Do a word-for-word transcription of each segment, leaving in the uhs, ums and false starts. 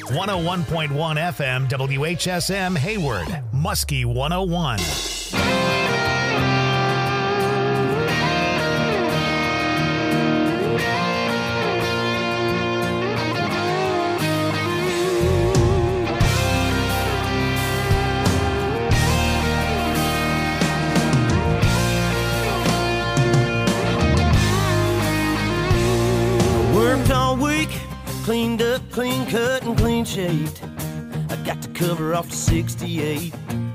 one oh one point one F M, W H S M, Hayward, Muskie one oh one. Worked all week, cleaned up, clean cut, and clean shaved. I got to cover off to sixty-eight.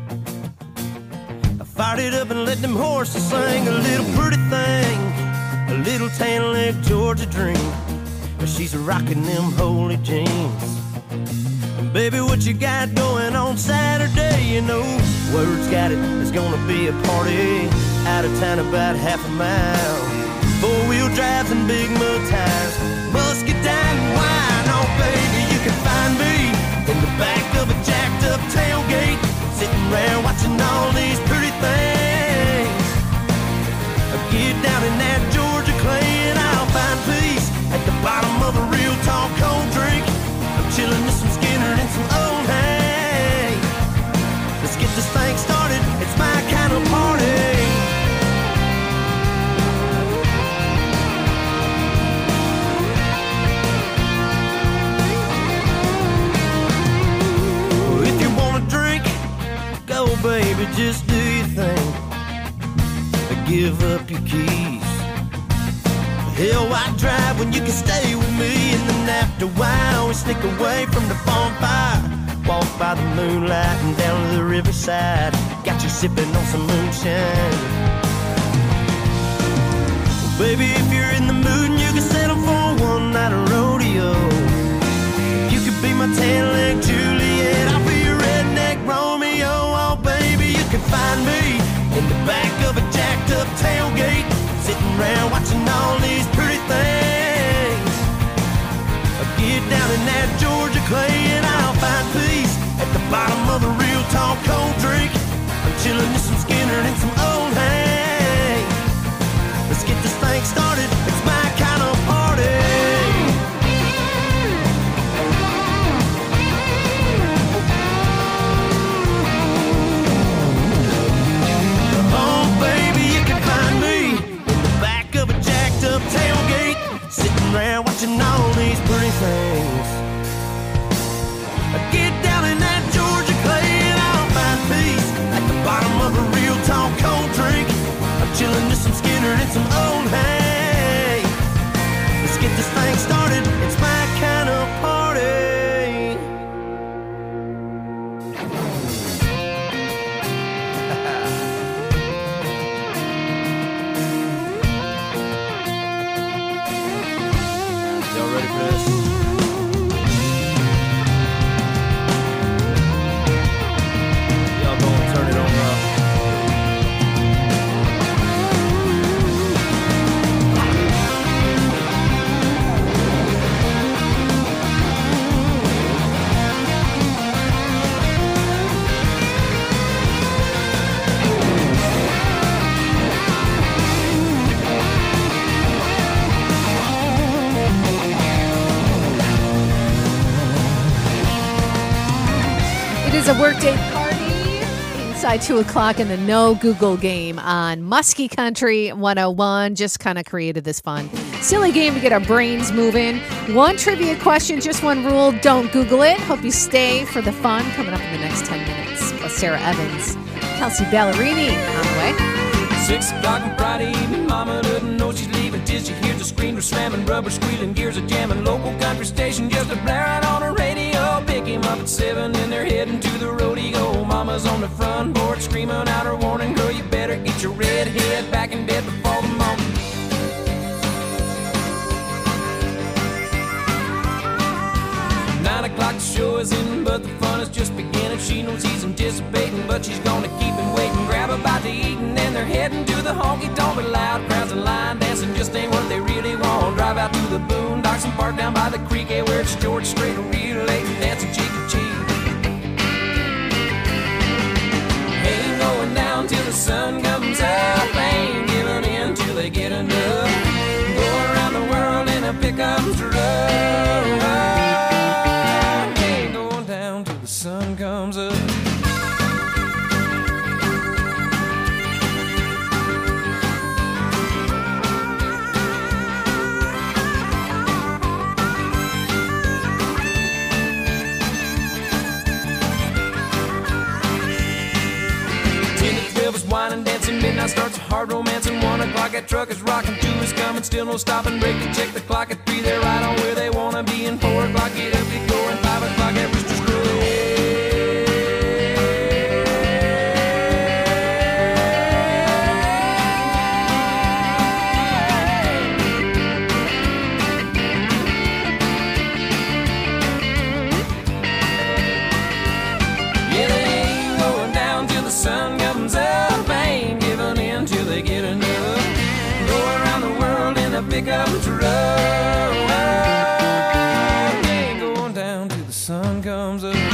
I fired it up and let them horses sing. A little pretty thing, a little tan leg Georgia dream. But she's rocking them holy jeans. And baby, what you got going on Saturday? You know, word's got it, there's gonna be a party out of town about half a mile. Four-wheel drives and big mud tires, musket down and wine. Oh, baby, you can find me in the back of a jacked-up tailgate, sitting around watching all these pretty things. I get down in that Georgia clay and I'll find peace at the bottom of a real tall cold drink. I'm chilling with some Skinner and some old hay. Let's get this thing started, it's my kind of party. Baby, just do your thing. Give up your keys. Hell, why drive when you can stay with me? And then after a while, we sneak away from the bonfire. Walk by the moonlight and down to the riverside. Got you sipping on some moonshine. Well, baby, if you're in the mood and you can settle for one night of rodeo, you could be my tan-leg Juliet. I'll be your redneck Romeo. Oh, baby, you can find me in the back of a jacked-up tailgate, sitting around watching all these pretty things. I get down in that Georgia clay and I'll find peace at the bottom of a real tall cold drink. I'm chilling with some Skinner and some old hay. Let's get this thing started, it's my kind of party. Tailgate, sitting around watching all these pretty things. I get down in that Georgia clay and I'll find peace at the bottom of a real tall cold drink. I'm chilling with some Skinner and some old hay. Let's get this thing started, it's my kind of party. It's a workday party inside two o'clock in the No Google game on Muskie Country one oh one. Just kind of created this fun, silly game to get our brains moving. One trivia question, just one rule. Don't Google it. Hope you stay for the fun coming up in the next ten minutes. Plus Sarah Evans, Kelsey Ballerini on the way. Six o'clock on Friday evening, mama doesn't know she's leaving till she hears the screamers slamming, rubber squealing, gears are jamming. Local country station just a blaring on her radio. Pick him up at seven and they're heading to the rodeo. Mama's on the front porch screaming out her warning, girl, you better get your red head back in bed before the morning. Nine o'clock the show is in, but the fun is just beginning. She knows he's anticipating, but she's gonna keep him waiting. Grab a bite to eat and then they're heading to the honky tonk. But loud crowds and line dancing just ain't what they really want. Drive out to the boondocks and park down by the creek, eh, where it's George Strait, real late and dancing cheek to cheek. Ain't going down till the sun comes up, ain't giving in till they get enough. Go around the world in a pickup truck. Hey. Cadillac truck is rocking, two is coming, still no stopping, braking, check the clock at three, they're right on where they wanna be, and four o'clock, get up, get going, five o'clock at Rooster's Crow. Pickup truck, ain't going down till the sun comes up.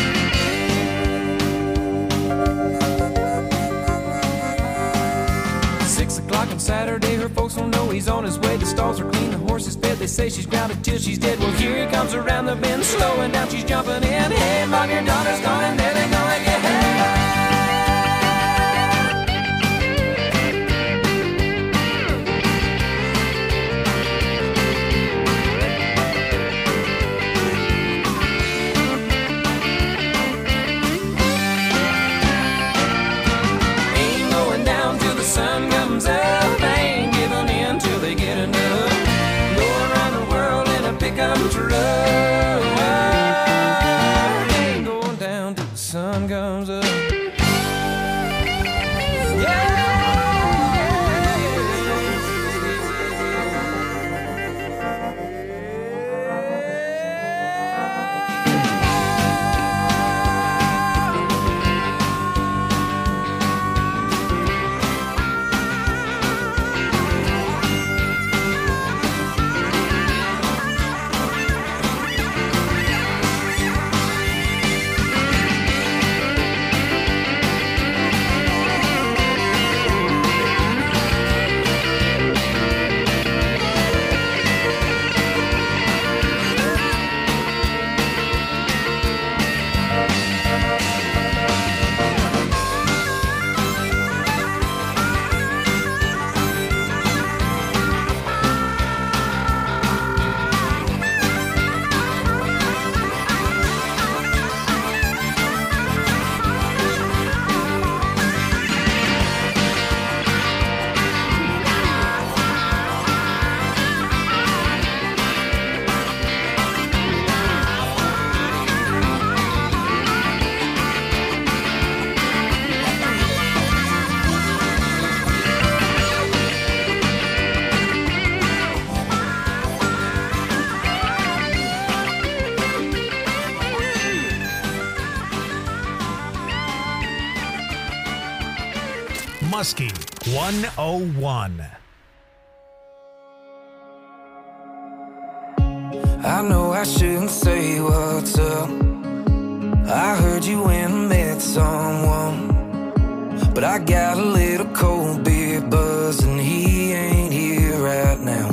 Six o'clock on Saturday, her folks don't know he's on his way. The stalls are clean, the horse is fed. They say she's grounded till she's dead. Well, here he comes around the bend, slowing down, she's jumping in. Hey, mom, your daughter's gone, and then they're gonna get hey. Ain't going down till the sun comes up. Muskie one oh one. I know I shouldn't say what's up. I heard you went and met someone, but I got a little cold beer buzz and he ain't here right now.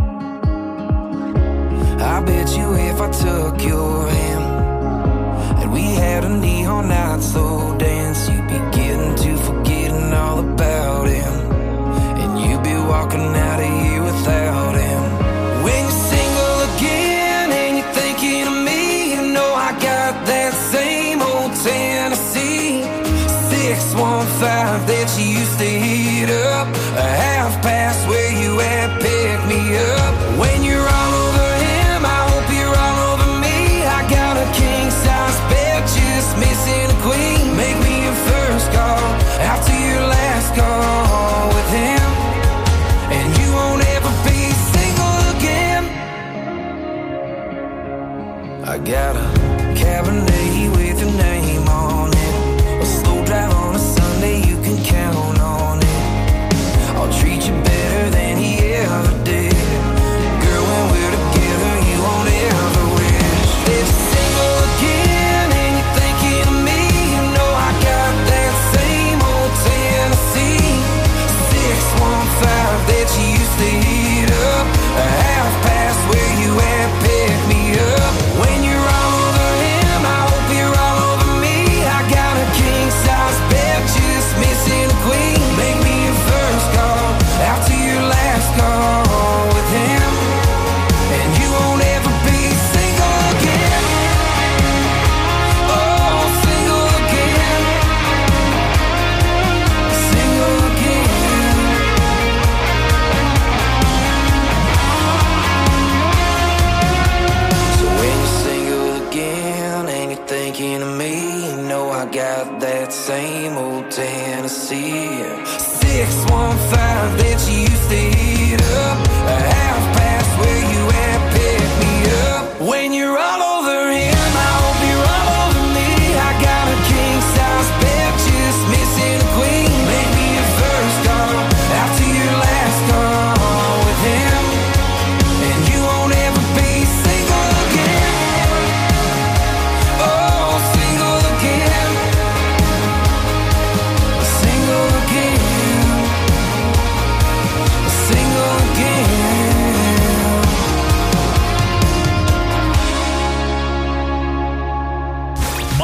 I bet you if I took your hand and we had a neon night slow dance, you'd be getting to forgetting all about him, and you'd be walking out of here without him. When you're single again and you're thinking of me, you know I got that same old Tennessee six one five that you used to heat up, a half past where you at, pick me up. When you're all over him, I hope you're all over me. I got a king size bed, just missing a queen. Make me your first call after your last call with him, and you won't ever be single again. I got a Cabernet with your name on it, a slow drive on a Sunday, you can count on it. I'll treat you better than he ever did. Girl, when we're together, you won't ever wish that you're single again and you're thinking of me. You know I got that same old Tennessee six one five that you used to heat up, a half past where you at, pick me up. When you're all over him, I hope you're all over me. I got a king size bed, just missing a queen. Make me your first call after you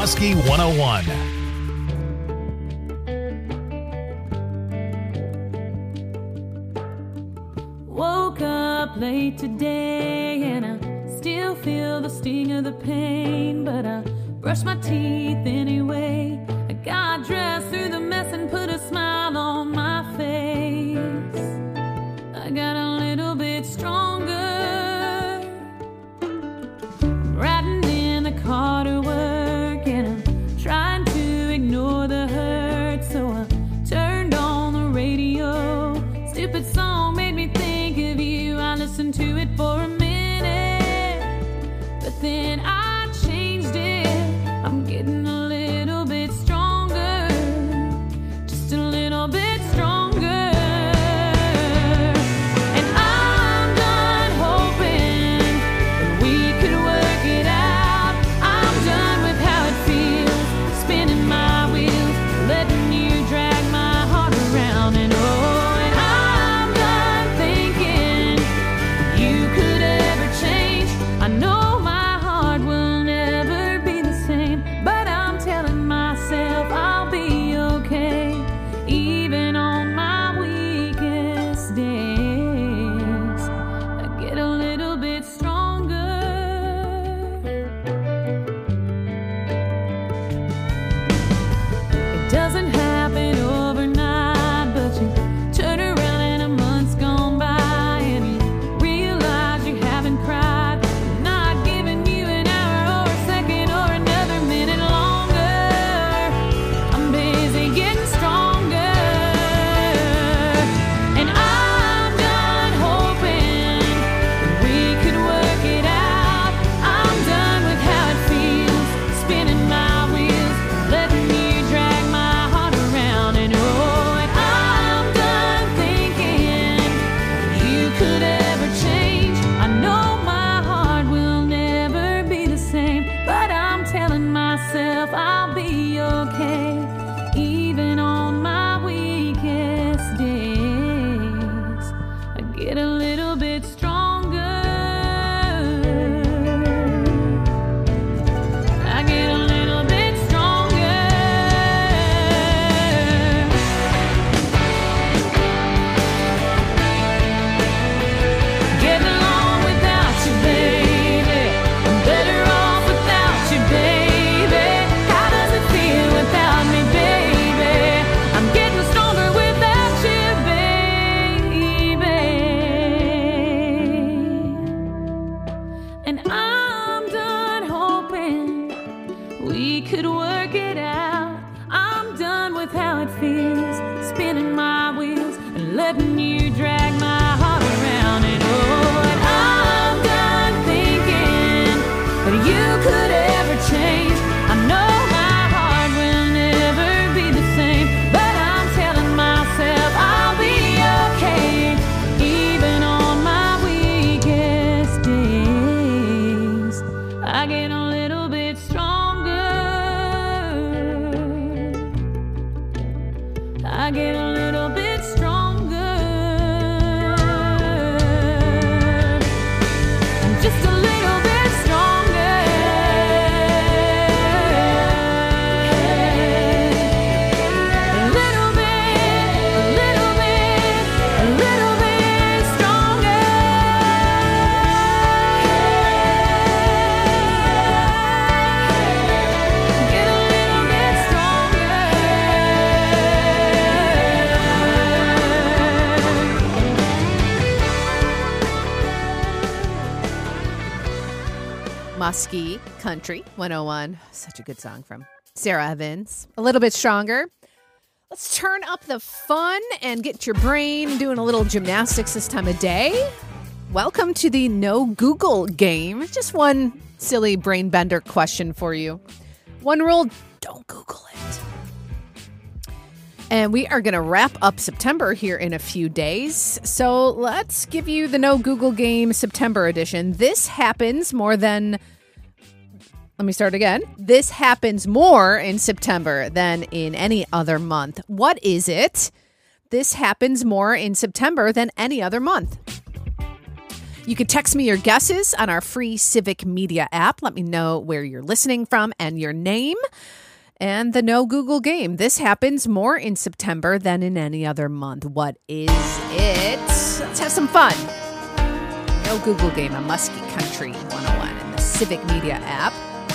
Muskie one oh one. Woke up late today and I still feel the sting of the pain, but I brush my teeth anyway. I got dressed through the mess and put a smile on my face. I got a little bit stronger, riding in the car to work, and I'm trying to ignore the hurt, so I turned on the radio. Stupid song made me think of you. I listened to it for a minute, but then I changed it. I'm getting a little bit stronger, just a little bit stronger. And I'm done hoping that we could work it out. I'm done with how it feels, spinning my wheels, letting you drag my heart around. And oh, and I'm done thinking you could ever change. I know my heart will never be the same, but I'm telling myself I'll be okay, even on my weakest days. I get a little bit stronger. It doesn't happen overnight, but you turn around and a month's gone by and you realize you haven't cried. I'm not giving you an hour or a second or another minute longer. I'm busy getting stronger. And I'm done hoping that we could work it out. I'm done with how it feels, spinning my wheels, letting you drag my heart around. And oh, and I'm done thinking you could ever change. I know my heart will never be the same, but I'm telling myself I'll be okay, even on my weakest days. I get a little bit stronger. I get a little bit stronger. Getting along without you, baby. I'm better off without you, baby. How does it feel without me, baby? I'm getting stronger without you, baby. And I'm done hoping we could work it out. I'm done with how it feels, spinning my wheels and letting you drag my heart around. And oh, and I'm done thinking that you could ever change. I know my heart will never be the same, but I'm telling myself I'll be okay, even on my weakest days. I get a little bit stronger. I get a little bit stronger. Just a little bit stronger. A little bit, a little bit, a little bit stronger. Get a little bit stronger. Muskie Country one oh one. Such a good song from Sarah Evans. A little bit stronger. Let's turn up the fun and get your brain doing a little gymnastics this time of day. Welcome to the No Google game. Just one silly brain bender question for you. One rule, don't Google it. And we are going to wrap up September here in a few days. So let's give you the No Google game September edition. This happens more than... Let me start again. This happens more in September than in any other month. What is it? This happens more in September than any other month. You can text me your guesses on our free Civic Media app. Let me know where you're listening from and your name. And the No Google game. This happens more in September than in any other month. What is it? Let's have some fun. No Google game on Muskie Country one oh one in the Civic Media app.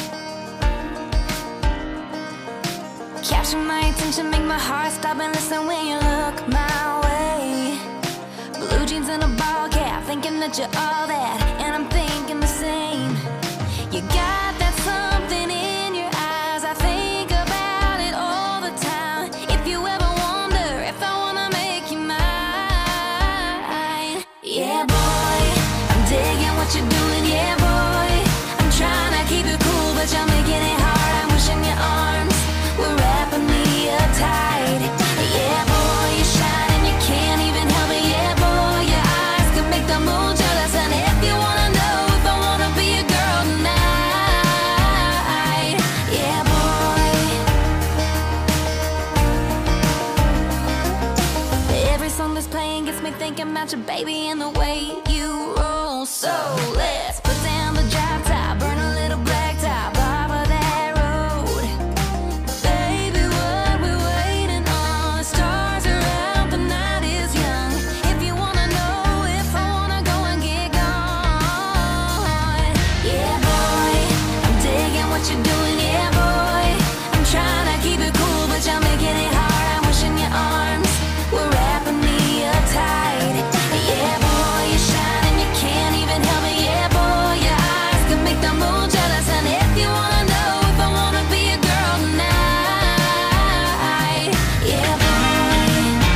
Capture my attention, make my heart stop and listen when you look my way. Blue jeans and a ball cap, thinking that you're all that, and I'm thinking the same. You got that something in your eyes, I think about it all the time. If you ever wonder if I wanna make you mine, yeah boy, I'm digging what you're doing, yeah boy. I'm trying to keep it cool, but you're making it hard. I'm wishing your arms were wrapping me up tight. Yeah boy, you shine and you can't even help it. Yeah boy, your eyes can make the moon jealous. And if you wanna know if I wanna be a girl tonight, yeah boy. Every song that's playing gets me thinking about your baby and the way you roll. So let's put down the drop top, burn a little black top off of that road. Baby, what we waiting on? The stars are out, the night is young. If you wanna know if I wanna go and get gone, yeah boy, I'm digging what you're doing, yeah boy. I'm trying to keep it cool, but you're making it hard. I'm wishing your arms were wrapping me up tight. Yeah boy, you shine and you can't even help it. Yeah boy, your eyes can make the moon jealous. And if you wanna know if I wanna be a girl tonight, yeah boy.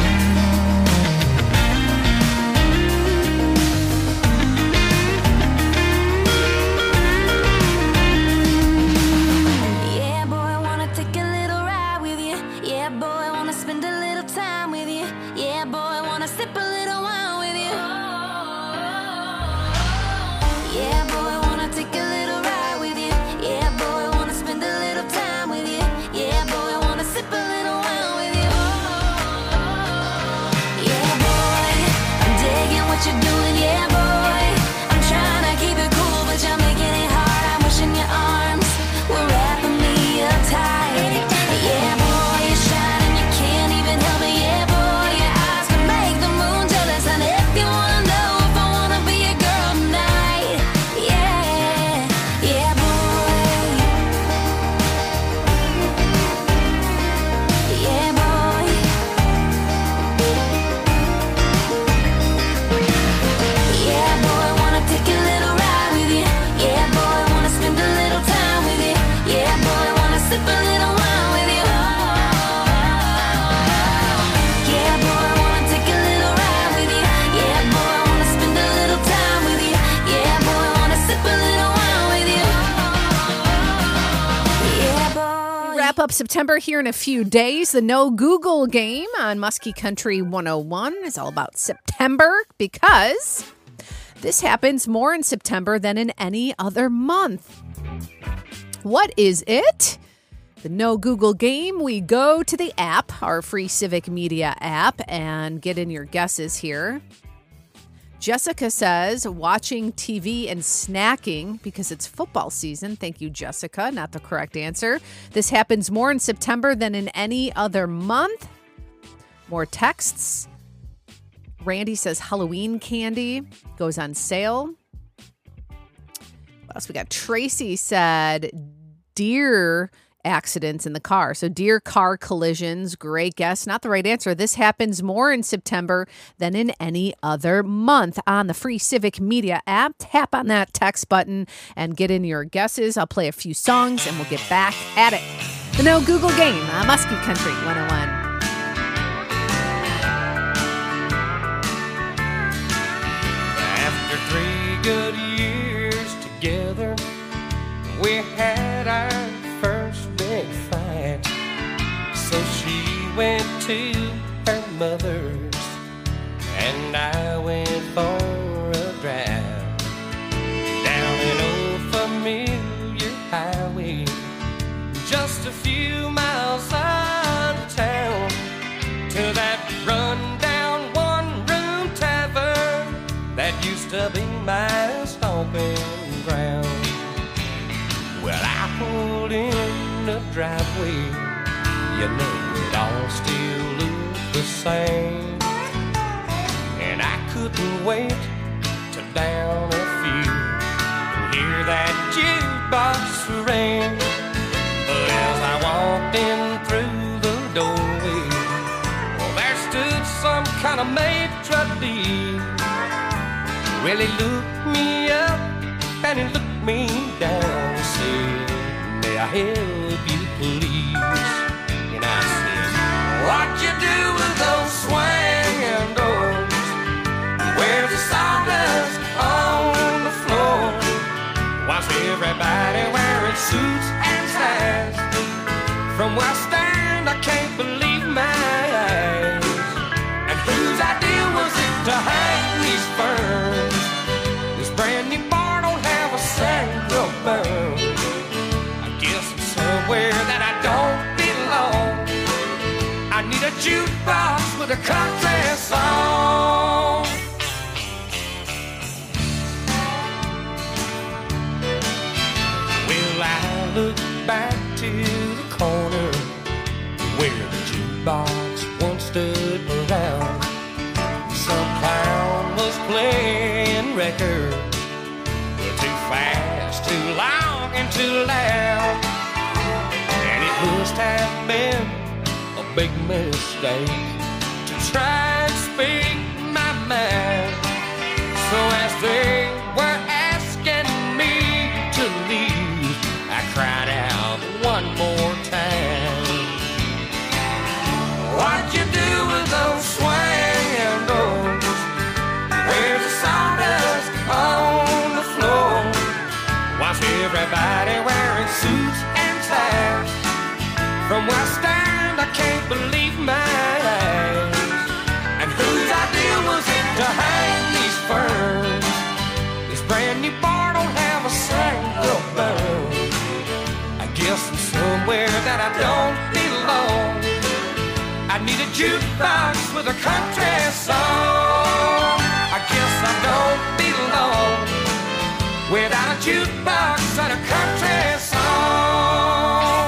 Yeah boy, I wanna take a little ride with you. Yeah boy, I wanna spend a little time with you. Yeah boy, I wanna sip a little wine with you. Yeah boy, I wanna take a little ride with you. Yeah boy, I wanna spend a little time with you. Yeah boy, I wanna sip a little wine with you. Yeah boy, I'm digging what you're doing. Yeah boy, I'm trying to keep it cool, but you're making it hard. I'm wishing your arms were wrapping me up tight. Yeah boy, you shine and you can't even help it. Yeah boy, your eyes can make the moon jealous. And if you wanna know if I wanna be a girl tonight, yeah, yeah boy, yeah boy, yeah boy, wanna take a little ride with you. Yeah boy, wanna spend a little time with you. Yeah boy, wanna sip a little wine with you. Yeah boy, wanna take a little ride with you. Yeah boy, wanna spend a little time with you. Yeah boy, wanna sip a little wine with you. Yeah boy. Wrap up September here in a few days. The No Google game on Muskie Country one oh one is all about September because this happens more in September than in any other month. What is it? The No Google game. We go to the app, our free Civic Media app, and get in your guesses here. Jessica says watching T V and snacking because it's football season. Thank you, Jessica. Not the correct answer. This happens more in September than in any other month. More texts. Randy says Halloween candy goes on sale. What else we got? Tracy said deer accidents in the car. So deer car collisions. Great guess. Not the right answer. This happens more in September than in any other month. On the free Civic Media app, tap on that text button and get in your guesses. I'll play a few songs and we'll get back at it. The No Google game on Muskie Country one oh one. After three good years together, we had our first big fight. So she went to her mother's and I went for a drive down an old familiar highway, just a few miles out of town, to that run-down one-room tavern that used to be my stomping ground. Well, I pulled in the driveway. You know it all still looked the same. And I couldn't wait to down a few and hear that jukebox ring. But as I walked in through the doorway, well, there stood some kind of maitre d'. Well, he looked me up and he looked me down and said, "May I help you, please?" And I said, "What you do with those swinging doors? Where's the sawdust on the floor? Why's everybody wearing suits and ties? From where I stand, I can't believe my eyes. And whose idea was it to hang these ferns? This brand new bar don't have a single burn. I guess I'm somewhere that I don't belong. I need a jukebox with a country song." Well, I look back to the corner where the jukebox once stood around. Some clown was playing records, too fast, too long, and too loud. And it must have been a big mistake to try and speak my mind. So as they were asking me to leave, I cried out one more time. What you do with those swinging doors? Where's the sawdust on the floor? Why's everybody wearing suits and ties? From where I stand, I can't believe my eyes. And whose idea was it to hang these ferns? This brand new bar don't have a single burn. I guess I'm somewhere that I don't belong. I need a jukebox with a country song. I guess I don't belong without a jukebox and a country song.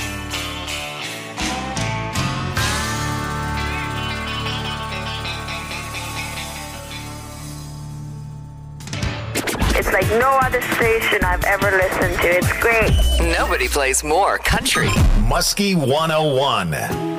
It's like no other station I've ever listened to. It's great. Nobody plays more country. Muskie one oh one.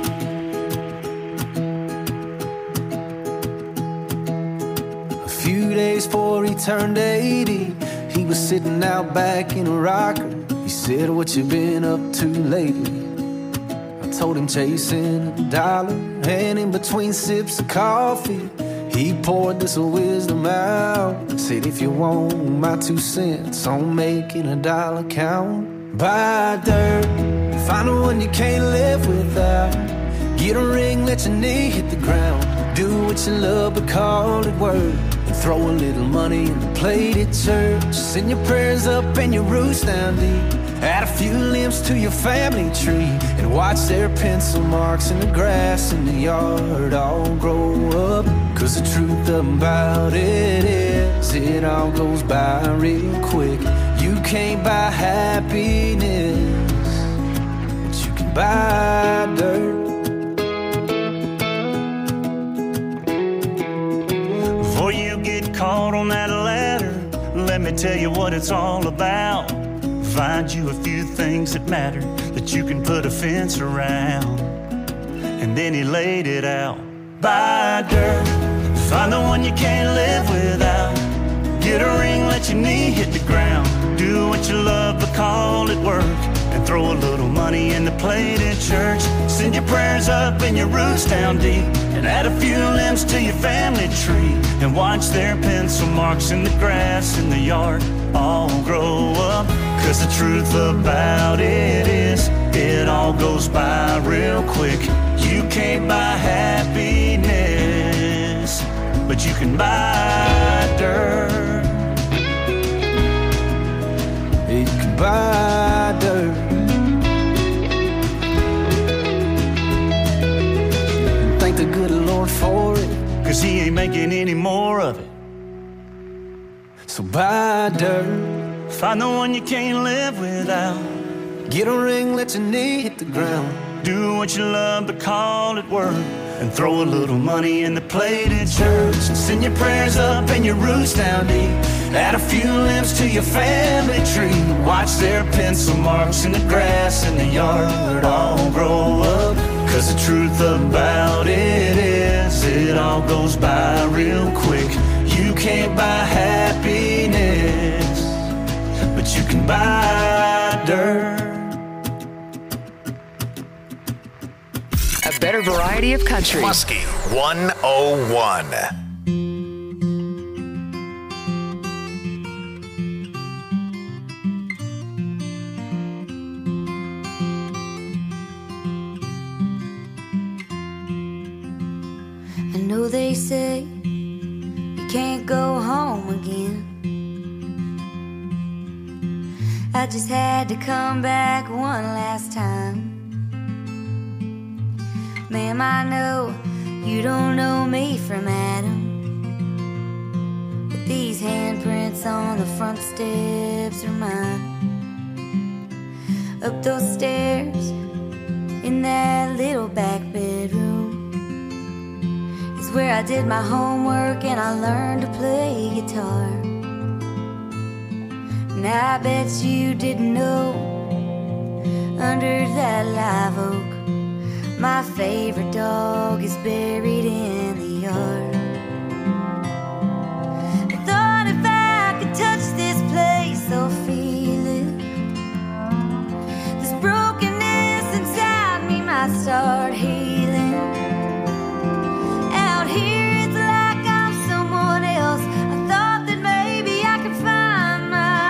A few days before he turned eighty, he was sitting out back in a rocker. He said, "What you been up to lately?" I told him chasing a dollar, and in between sips of coffee, he poured this wisdom out. Said, "If you want my two cents on making a dollar count, buy dirt, find the one you can't live without. Get a ring, let your knee hit the ground. Do what you love, but call it work. And throw a little money in the plate at church. Send your prayers up and your roots down deep. Add a few limbs to your family tree. And watch their pencil marks in the grass in the yard all grow up. Cause the truth about it is, it all goes by real quick. You can't buy happiness, but you can buy dirt." Before you get caught on that ladder, let me tell you what it's all about. Find you a few things that matter that you can put a fence around. And then he laid it out. Buy dirt, find the one you can't live without. Get a ring, let your knee hit the ground. Do what you love, but call it work. And throw a little money in the plate in church. Send your prayers up and your roots down deep. And add a few limbs to your family tree. And watch their pencil marks in the grass in the yard all grow up. Cause the truth about it is, it all goes by real quick. You can't buy happiness, but you can buy dirt. You can buy dirt. Thank the good Lord for it, cause he ain't making any more of it. So buy dirt. Find the one you can't live without. Get a ring, let your knee hit the ground. Do what you love, but call it work. And throw a little money in the plate at church. And send your prayers up and your roots down deep. Add a few limbs to your family tree. Watch their pencil marks in the grass in the yard all grow up. Cause the truth about it is, it all goes by real quick. You can't buy happiness, but you can buy dirt. A better variety of country. Muskie one oh one. I know they say you can't go home again. I just had to come back one last time. Ma'am, I know you don't know me from Adam, but these handprints on the front steps are mine. Up those stairs in that little back bedroom is where I did my homework and I learned to play guitar. And I bet you didn't know, under that live oak, my favorite dog is buried in the yard. I thought if I could touch this place, I'll feel it. This brokenness inside me might start healing. Out here it's like I'm someone else. I thought that maybe I could find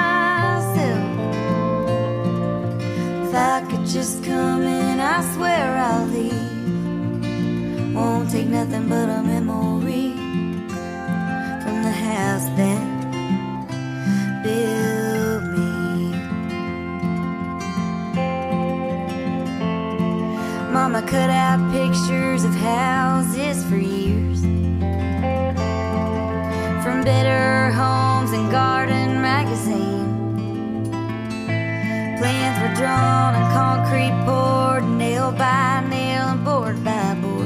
myself. If I could just come in, I swear I'll leave. Won't take nothing but a memory from the house that built me. Mama cut out pictures of houses for years, from Better Homes and Garden magazine. Plans were drawn and concrete poured, nail by nail and board by board.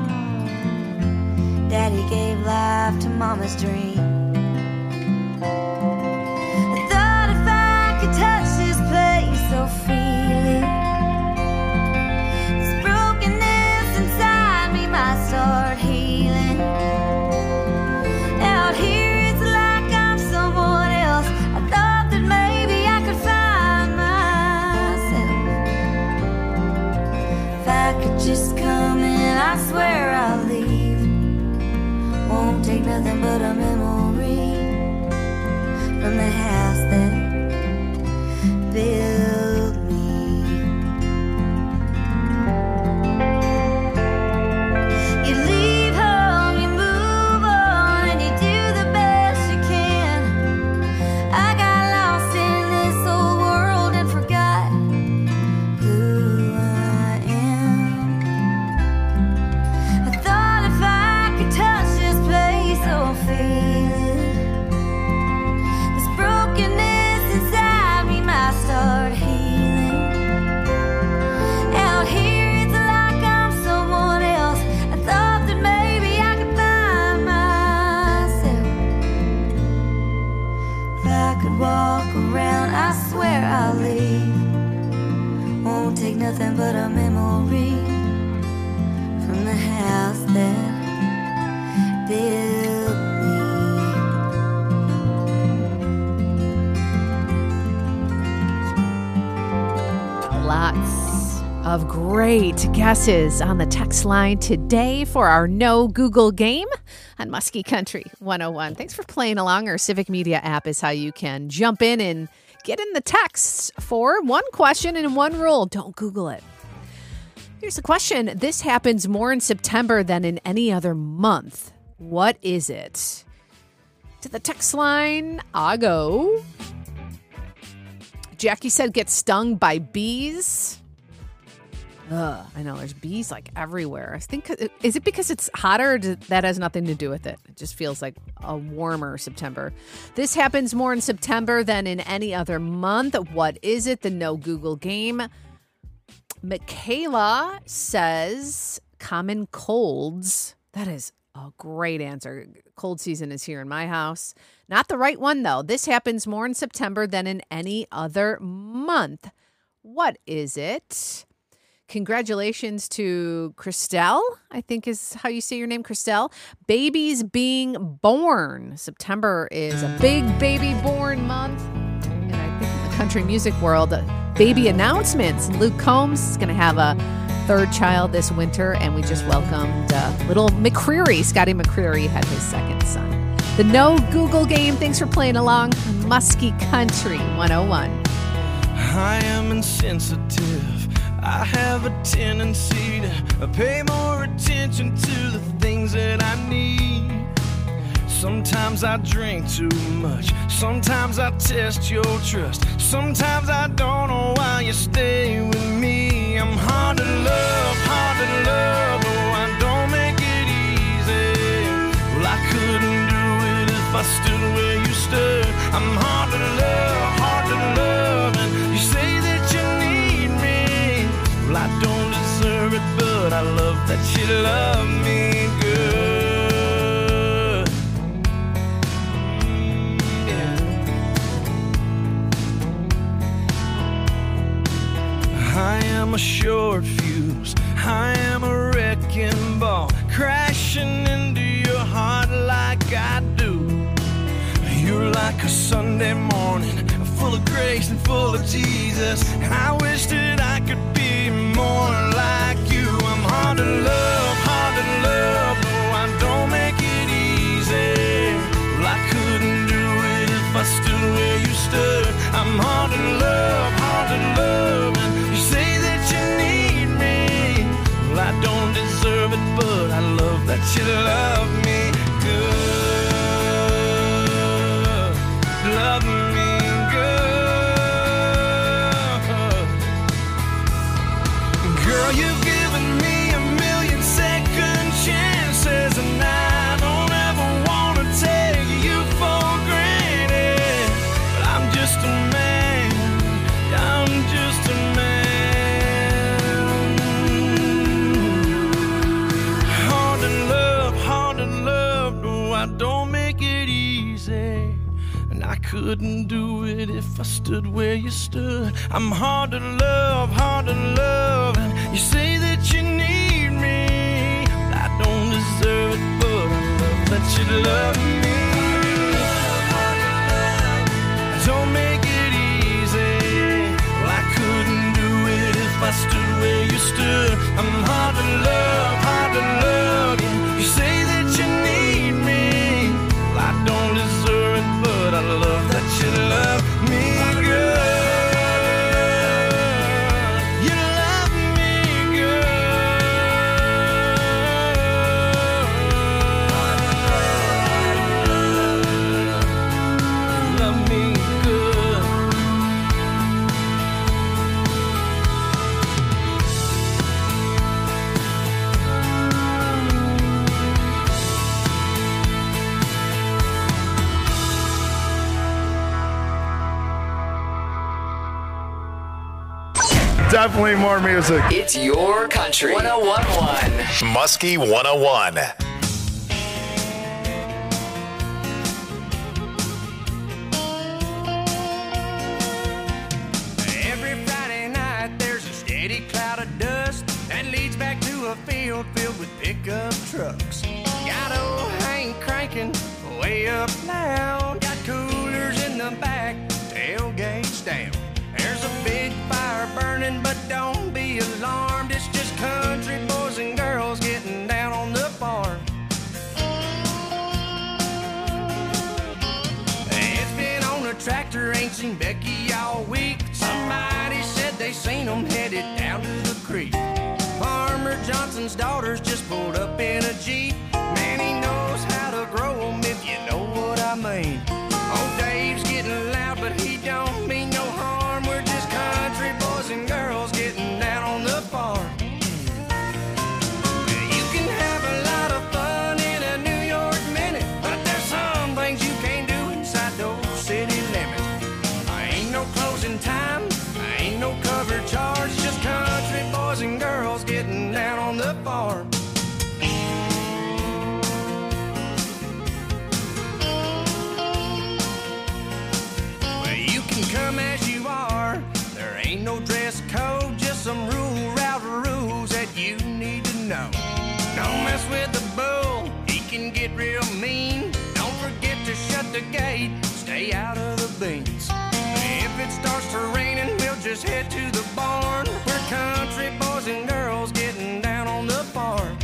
Daddy gave life to Mama's dream. I thought if I could touch this place, I'll feel it. This brokenness inside me might start healing. Out here it's like I'm someone else. I thought that maybe I could find myself. If I could just come in, I swear I'll leave. Won't take nothing but a memory from the house that built me. You leave home, you move on, and you do the best you can. I got lost in this old world and forgot who I am. I thought if I could touch this place, I'll feel it. This brokenness inside me might start healing. Out here it's like I'm someone else. I thought that maybe I could find myself. If I could walk around, I swear I'll leave. Won't take nothing but a memory from the house that built me. Lots of great guesses on the text line today for our No Google game on Muskie Country one oh one. Thanks for playing along. Our Civic Media app is how you can jump in and get in the texts for one question and one rule. Don't Google it. Here's the question. This happens more in September than in any other month. What is it? To the text line, I go. Jackie said get stung by bees. Ugh, I know there's bees like everywhere. I think, is it because it's hotter? Or does, that has nothing to do with it. It just feels like a warmer September. This happens more in September than in any other month. What is it? The No Google game. Michaela says common colds. That is a great answer. Cold season is here in my house. Not the right one, though. This happens more in September than in any other month. What is it? Congratulations to Christelle, I think is how you say your name, Christelle. Babies being born. September is a big baby born month. And I think in the country music world, baby announcements. Luke Combs is going to have a third child this winter, and we just welcomed uh, little McCreary. Scotty McCreary had his second son. The No Google game. Thanks for playing along. Muskie Country one oh one. I am insensitive. I have a tendency to pay more attention to the things that I need. Sometimes I drink too much. Sometimes I test your trust. Sometimes I don't know why you stay with me. I'm hard to love, hard to love. Oh, I don't make it easy. Well, I couldn't do it if I stood where you stood. I'm hard to love, hard to love. And you say that you need me. Well, I don't deserve it, but I love that you love me good. Mm, yeah. I am a short fuse. I am a wrecking ball, crashing into your heart like I do. You're like a Sunday morning, full of grace and full of Jesus. I wish that I could be more like you. I'm hard to love, hard to love. No, I don't make it easy. Well, I couldn't do it if I stood where you stood. I'm hard to love, hard to love. And you say that you need me. Well, I don't deserve it, but I love that you love me good. Love me good. Girl, you've given me a million second chances, and I don't ever want to take you for granted. But I'm just a man. I'm just a man. Hard to love, hard to love. No, I don't make it easy. I couldn't do it if I stood where you stood. I'm hard to love, hard to love. And you say that you need me. I don't deserve it, but I love that you love me. Don't make it easy. Well, I couldn't do it if I stood where you stood. I'm hard to love, hard to love. Yeah. You say that you need me. Well, I don't deserve it, but I love that you love me good. You love me good. Love me good. Definitely more music. It's your country. one oh one point one. Muskie one oh one. Every Friday night there's a steady cloud of dust that leads back to a field filled with pickup trucks. Got old Hank cranking way up loud. Got coolers in the back, tailgates down. There's a big fire burning, but don't be alarmed. It's just country boys and girls getting down on the farm. It's been on a tractor, ain't seen Becky all week. Somebody said they seen them headed down to the creek. Farmer Johnson's daughters just pulled up in a Jeep. Man, he knows how to grow them, if you know what I mean. Old Dave's getting loud, but he don't mean no harm. We're just country boys and girls getting down on the farm. with the bull, he can get real mean. Don't forget to shut the gate, stay out of the beans. If it starts to raining, we'll just head to the barn. We're country boys and girls getting down on the farm.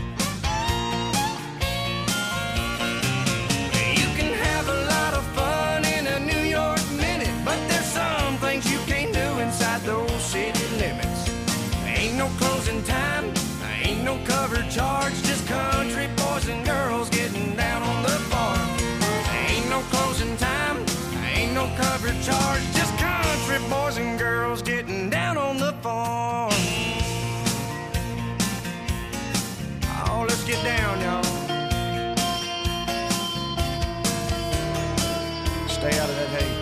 You can have a lot of fun in a New York minute, but there's some things you can't do inside those city limits. Ain't no closing time, ain't no cover charge, just country boys and girls getting down on the farm. Ain't no closing time, ain't no cover charge, just country boys and girls getting down on the farm. Oh, let's get down, y'all. Stay out of that hay.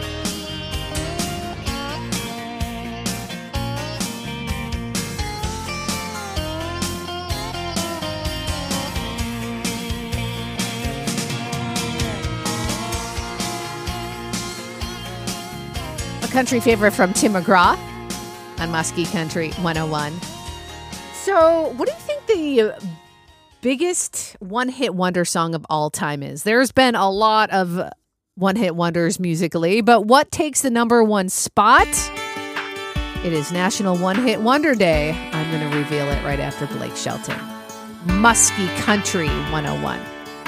A country favorite from Tim McGraw on Muskie Country one oh one. So, what do you think the biggest one-hit wonder song of all time is? There's been a lot of one-hit wonders musically, but what takes the number one spot? It is National One-Hit Wonder Day. I'm going to reveal it right after Blake Shelton. Muskie Country one oh one.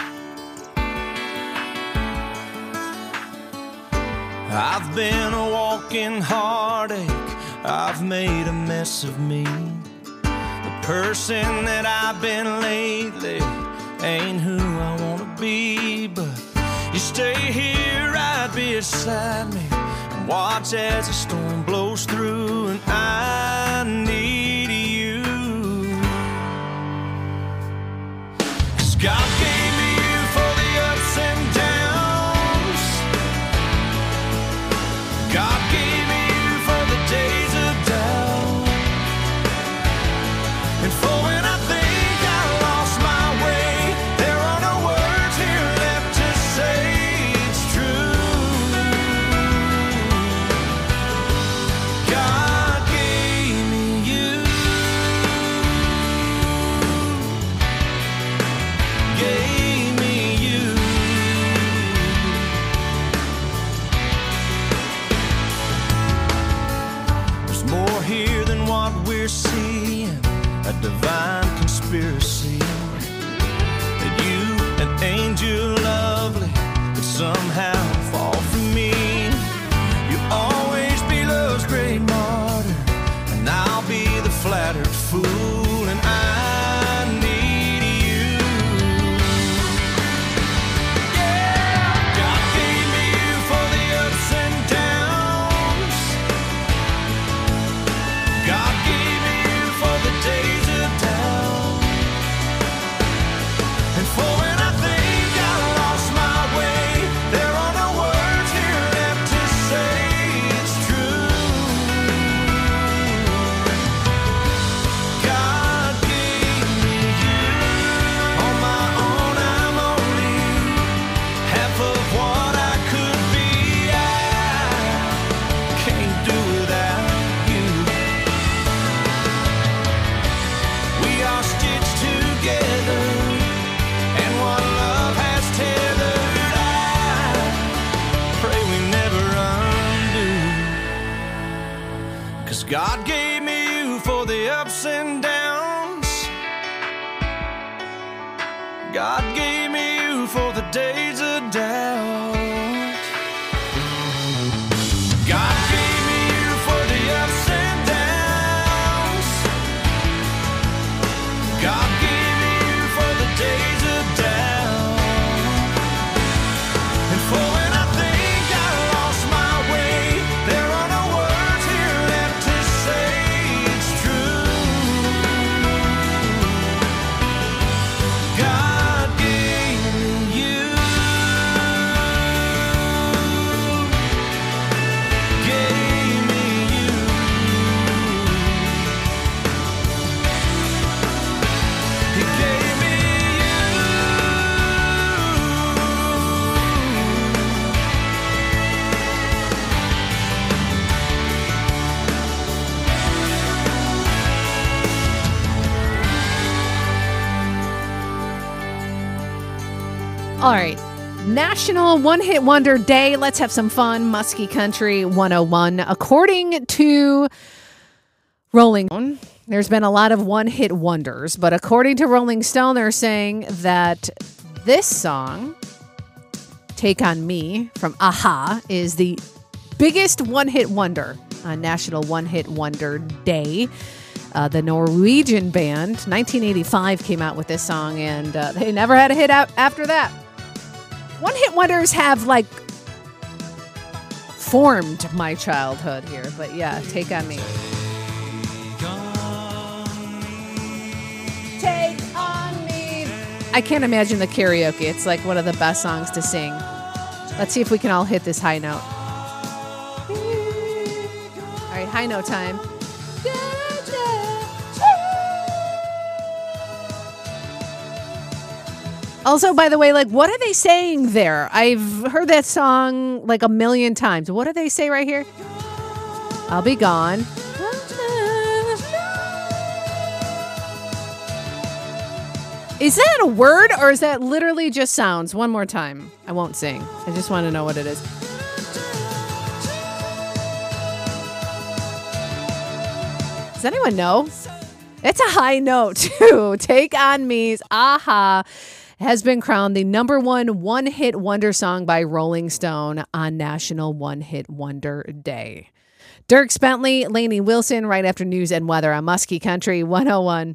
I've been a walking heartache, I've made a mess of me. The person that I've been lately ain't who I wanna be. But you stay here right beside me and watch as the storm blows through, and I need you. 'Cause God gave me you for the ups and downs. God gave me you for the days of doubt, and for when I think I lost my way, there are no words here left to say it's true. God gave me you, gave me you. There's more here than what we're seeing, a divine conspiracy. That you, an angel lovely, could somehow fall from me. You'll always be love's great martyr, and I'll be the flattered fool, and I need you. Yeah, God gave me you for the ups and downs. God gave me you for the days of doubt, and for when I think I lost my way, there are no words here left to say it's true. God gave me you. On my own I'm only half of what I could be. I can't do without you. We are stitched together, and what love has tethered, I pray we never undo. 'Cause God gave me you for the ups and downs. God gave me you for the days of doubt. God gave me you for the ups and downs. God gave me you for the days of doubt, and for when I think I lost my way, there are no words here left to say it's true. God gave All right. National One Hit Wonder Day. Let's have some fun. Muskie Country one oh one. According to Rolling Stone, there's been a lot of one-hit wonders, but according to Rolling Stone, they're saying that this song, Take On Me, from a-ha, is the biggest one-hit wonder on National One Hit Wonder Day. Uh, the Norwegian band, nineteen eighty-five, came out with this song, and uh, they never had a hit out after that. One-hit wonders have, like, formed my childhood here. But, yeah, Take On Me. Take On Me. I can't imagine the karaoke. It's, like, one of the best songs to sing. Let's see if we can all hit this high note. All right, high note time. Also, by the way, like, what are they saying there? I've heard that song like a million times. What do they say right here? I'll be gone. Is that a word or is that literally just sounds? One more time. I won't sing. I just want to know what it is. Does anyone know? It's a high note, too. Take On Me's a-ha has been crowned the number one one-hit wonder song by Rolling Stone on National One-Hit Wonder Day. Dirk Bentley, Lainey Wilson, right after news and weather on Muskie Country one oh one.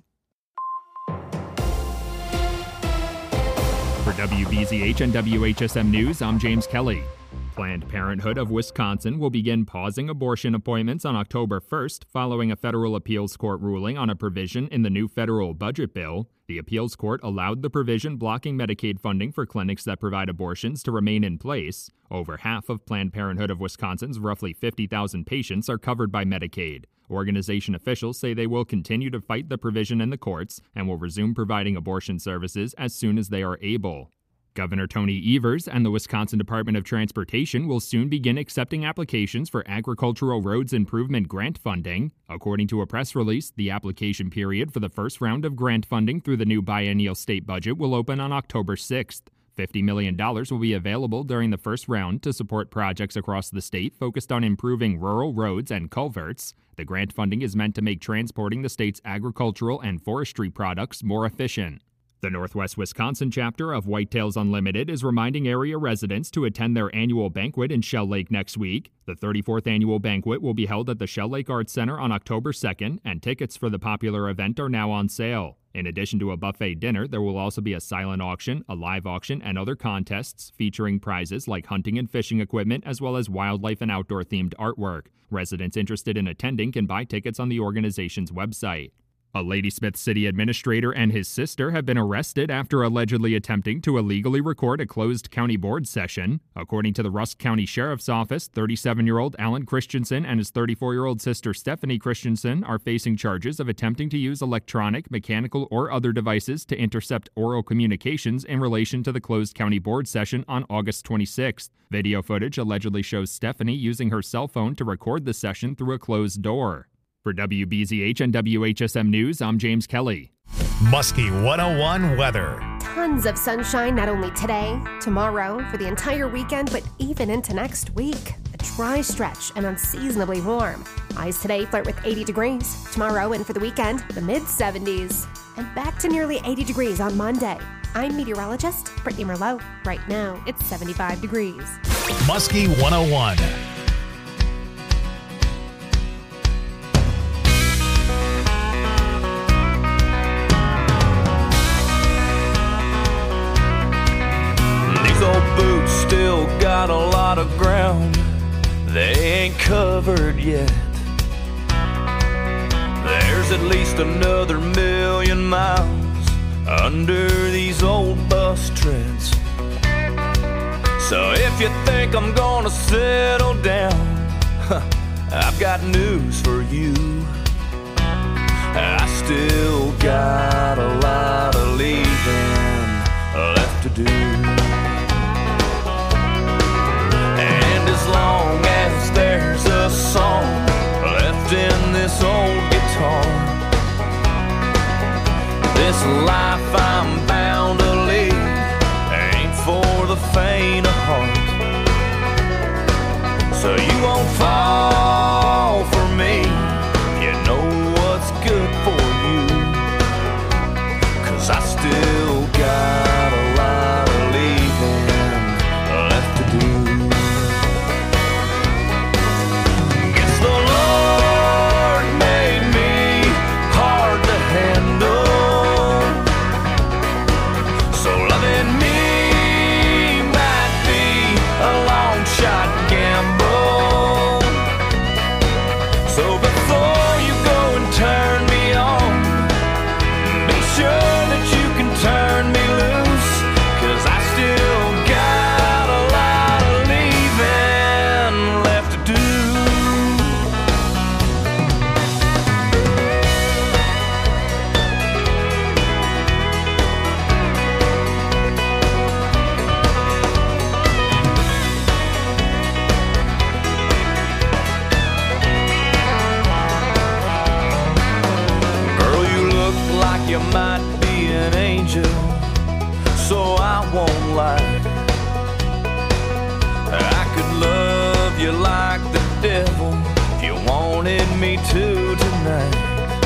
For W B Z H and W H S M News, I'm James Kelly. Planned Parenthood of Wisconsin will begin pausing abortion appointments on October first following a federal appeals court ruling on a provision in the new federal budget bill. The appeals court allowed the provision blocking Medicaid funding for clinics that provide abortions to remain in place. Over half of Planned Parenthood of Wisconsin's roughly fifty thousand patients are covered by Medicaid. Organization officials say they will continue to fight the provision in the courts and will resume providing abortion services as soon as they are able. Governor Tony Evers and the Wisconsin Department of Transportation will soon begin accepting applications for agricultural roads improvement grant funding. According to a press release, the application period for the first round of grant funding through the new biennial state budget will open on October sixth. fifty million dollars will be available during the first round to support projects across the state focused on improving rural roads and culverts. The grant funding is meant to make transporting the state's agricultural and forestry products more efficient. The Northwest Wisconsin chapter of Whitetails Unlimited is reminding area residents to attend their annual banquet in Shell Lake next week. The thirty-fourth annual banquet will be held at the Shell Lake Arts Center on October second, and tickets for the popular event are now on sale. In addition to a buffet dinner, there will also be a silent auction, a live auction, and other contests featuring prizes like hunting and fishing equipment as well as wildlife and outdoor-themed artwork. Residents interested in attending can buy tickets on the organization's website. A Ladysmith city administrator and his sister have been arrested after allegedly attempting to illegally record a closed county board session. According to the Rusk County Sheriff's Office, thirty-seven-year-old Alan Christensen and his thirty-four-year-old sister Stephanie Christensen are facing charges of attempting to use electronic, mechanical, or other devices to intercept oral communications in relation to the closed county board session on August twenty-sixth. Video footage allegedly shows Stephanie using her cell phone to record the session through a closed door. For W B Z H and W H S M News, I'm James Kelly. Muskie one oh one weather. Tons of sunshine not only today, tomorrow, for the entire weekend, but even into next week. A dry stretch and unseasonably warm. Highs today flirt with eighty degrees. Tomorrow and for the weekend, the mid seventies. And back to nearly eighty degrees on Monday. I'm meteorologist Brittany Merlot. Right now, it's seventy-five degrees. Muskie one oh one. These old boots still got a lot of ground they ain't covered yet. There's at least another million miles under these old bus treads. So if you think I'm gonna settle down, I've got news for you. I still got a lot of leaving left to do. As long as there's a song left in this old guitar, this life I'm bound to lead ain't for the faint of heart. So you won't fall for me. You know what's good for you. 'Cause I still got a lot of leaving left to do. Guess the Lord made me hard to handle. So loving me might be a long shot gamble. So before you go and turn me on, be sure that you can turn me loose. 'Cause I still got a lot of leaving left to do. Girl, you look like you might be an angel, so I won't lie. I could love you like the devil if you wanted me to tonight.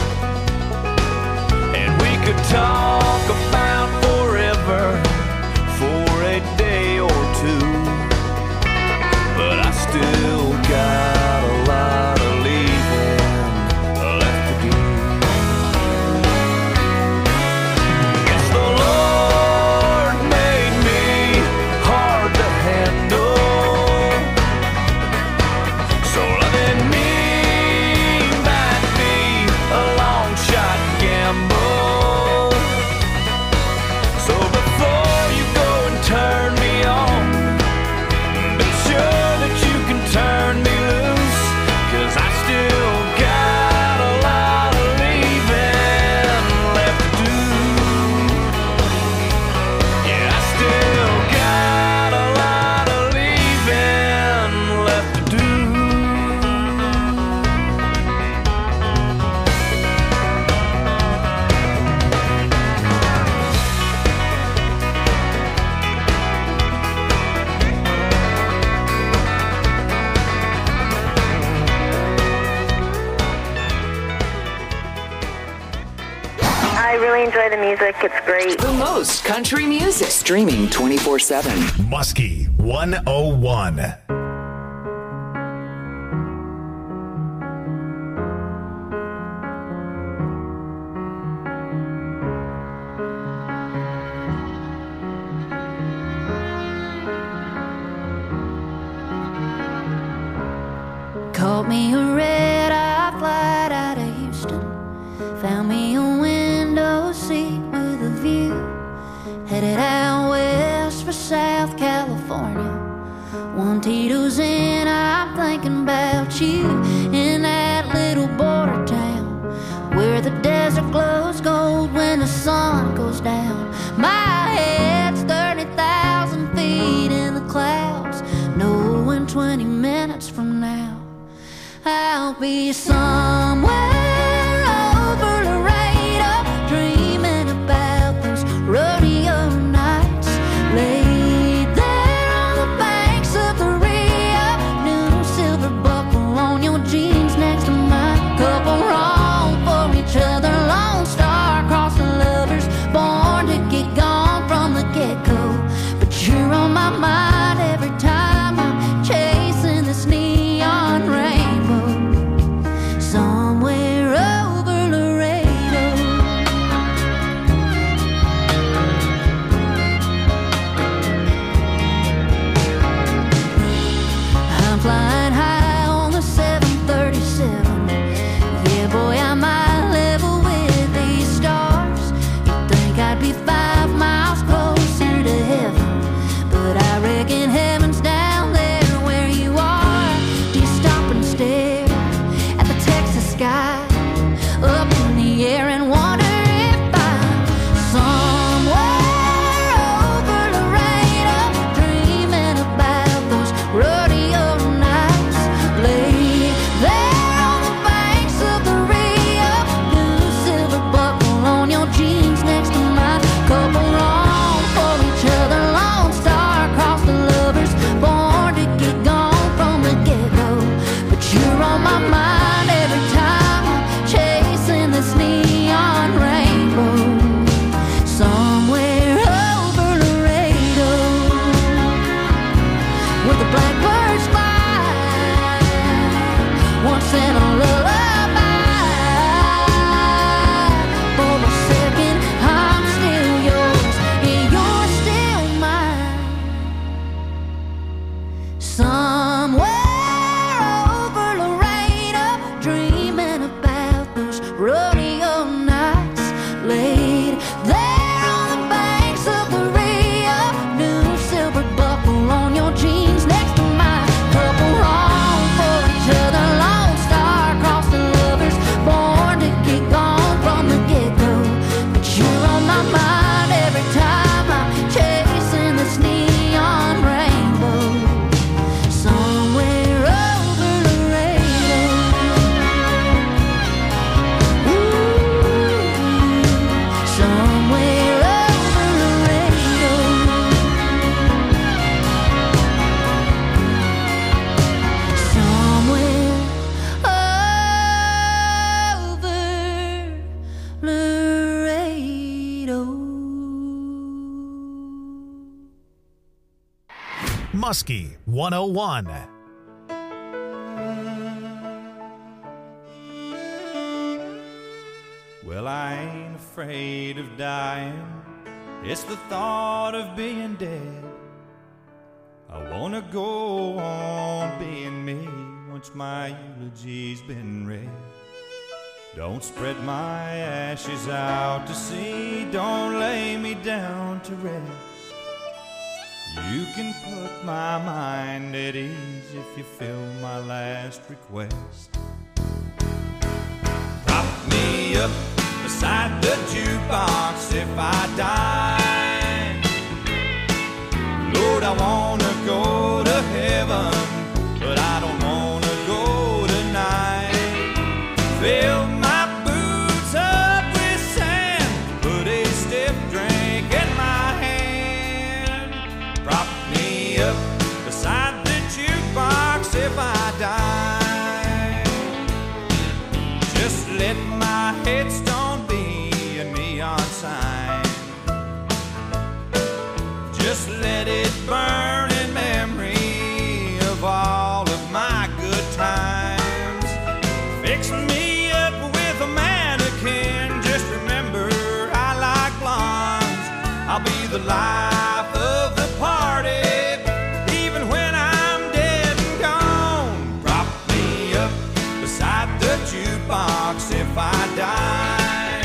And we could talk about forever for a day or two. But I still got a lot of leaving left to do. Guess the Lord made me hard to handle. So loving me might be a long shot gamble. So before you go and turn me on, be sure that you can turn me loose. 'Cause I still got a lot of leaving left to do. Yeah, I still got a lot of leaving left to do. I really enjoy the music. It's great. The most country music. Streaming twenty-four seven. Muskie one oh one. Caught me a red-eye flight out of Houston. Found me a window seat with a view. Headed out west for South California. One Tito's in, I'm thinking about you. In that little border town where the desert glows gold when the sun goes down. My head's thirty thousand feet in the clouds, knowing twenty minutes from now I'll be somewhere over Laredo, dreaming about those rodeo nights. Laid there on the banks of the Rio, new silver buckle on your jeans next to mine. Couple wrong for each other, lone star crossing lovers, born to get gone from the get-go. But you're on my mind every time I'm chasing this neon rainbow. Muskie one oh one. Well, I ain't afraid of dying. It's the thought of being dead. I wanna go on being me once my eulogy's been read. Don't spread my ashes out to sea. Don't lay me down to rest. You can put my mind at ease if you fill my last request. Prop me up beside the jukebox if I die. Lord, I wanna go to heaven, but I don't wanna go tonight. Fill my boots up with sand, put a stiff drink in my hand. Prop me up beside the jukebox if I die. Just let my headstone be a neon sign. Just let it burn in memory of all of my good times. Fix me up with a mannequin. Just remember I like blondes. I'll be the life of the party, even when I'm dead and gone. Prop me up beside the jukebox if I die.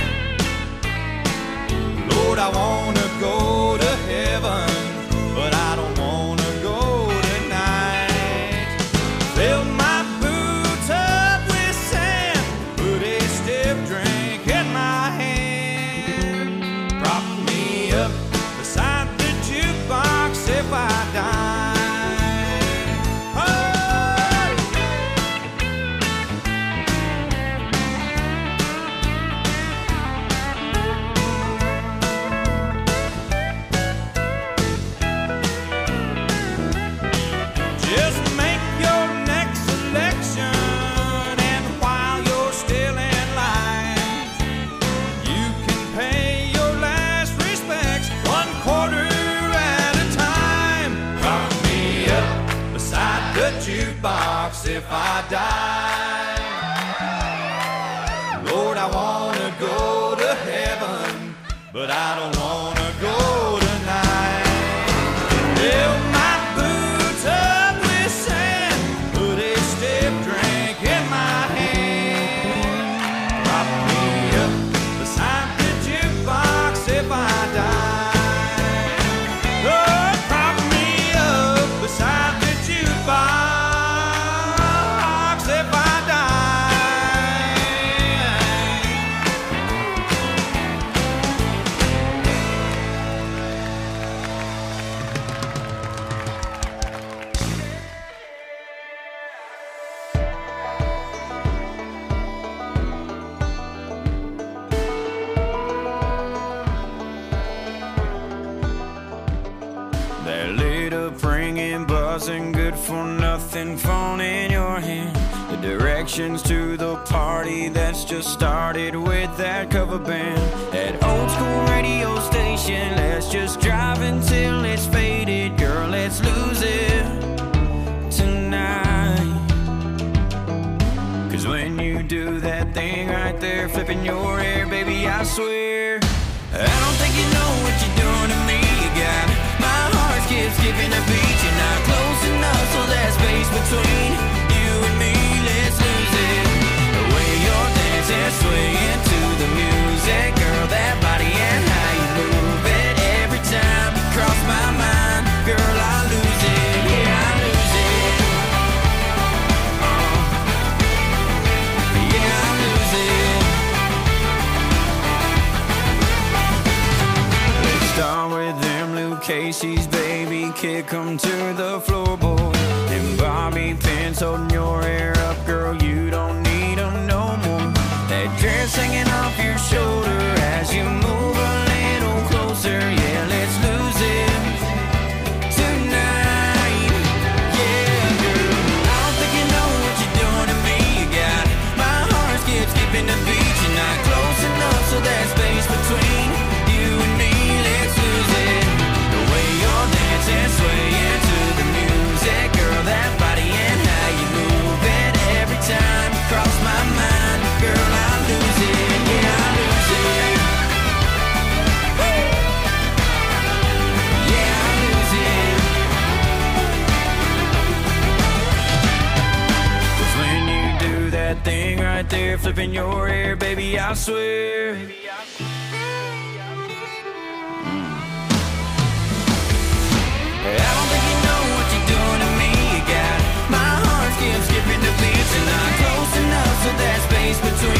Lord, I wanna go to heaven, but I don't wanna go tonight. Fill my boots up with sand, put a stiff drink in my hand. Prop me up beside the jukebox if I die. Just make your next selection, and while you're still in line, you can pay your last respects one quarter at a time. Prop me up beside the jukebox if I die. Lord, I wanna go to heaven, but I don't wanna go tonight. Fill my boots up with sand, put a stiff drink in my hand. Prop me up beside the jukebox if I die. Oh, prop me up beside the jukebox if I That lit up ringing, buzzing, good for nothing phone in your hand. The directions to the party that's just started with that cover band. That old school radio station, let's just drive until it's faded. Girl, let's lose it tonight. Cause when you do that thing right there, flipping your hair, baby, I swear I don't think you know what you're doing to me. You got my heart skips skipping a beat. You're not close enough, so that space between you and me, let's lose it. The way you're dancing, swaying to the music, girl, that body and how you move it. Every time you cross my mind, girl, I lose it. Yeah, I lose it. Uh, yeah, I lose it. Let's start with them Luke Casey's, baby, kick 'em to the floorboard. And bobby pins holding your hair up, girl, you don't need 'em no more. That dress hanging off your shoulder as you move a little closer. Yeah, let's lose it tonight. Yeah, girl, I don't think you know what you're doing to me. You got my heart skips skipping the beat. You're not close enough, so that space between you and me, let's lose it. The way you're dancing, swaying to the music. there, flipping your hair, baby, I swear. I don't think you know what you're doing to me. You got my heart skipping skipping the beats, and I'm close enough so that space between